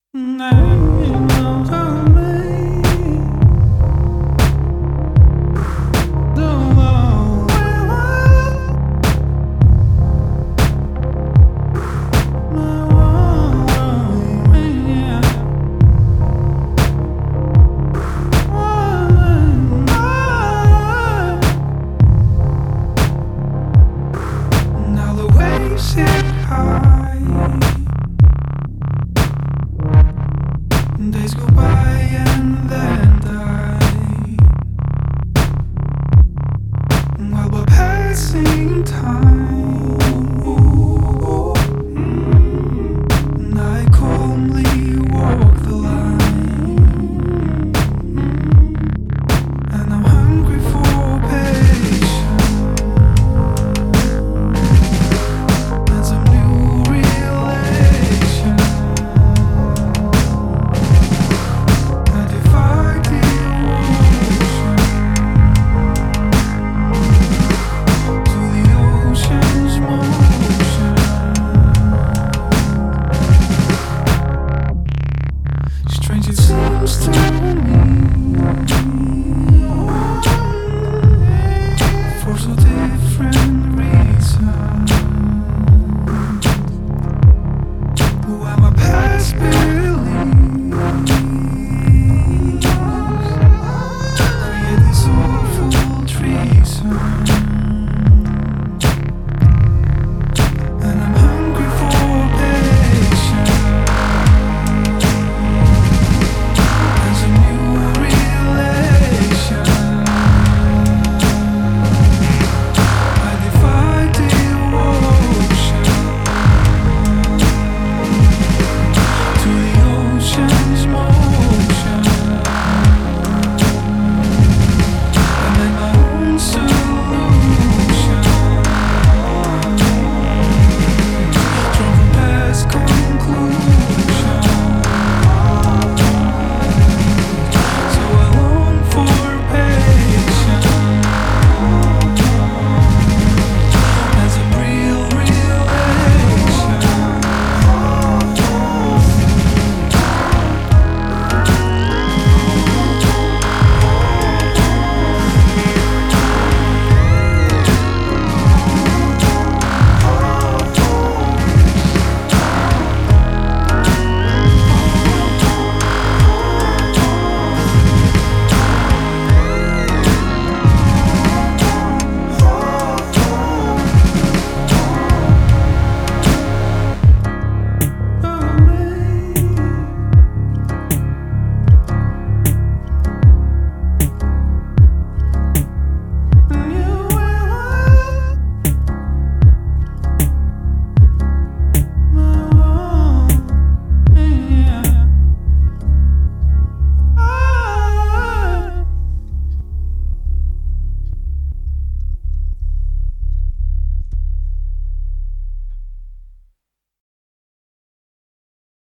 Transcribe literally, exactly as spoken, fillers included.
Sit high. Days go by and then die while we're passing time. And I calmly walk the line, and I'm hungry for patience. Strange it seems to me, for so different reasons. Why my past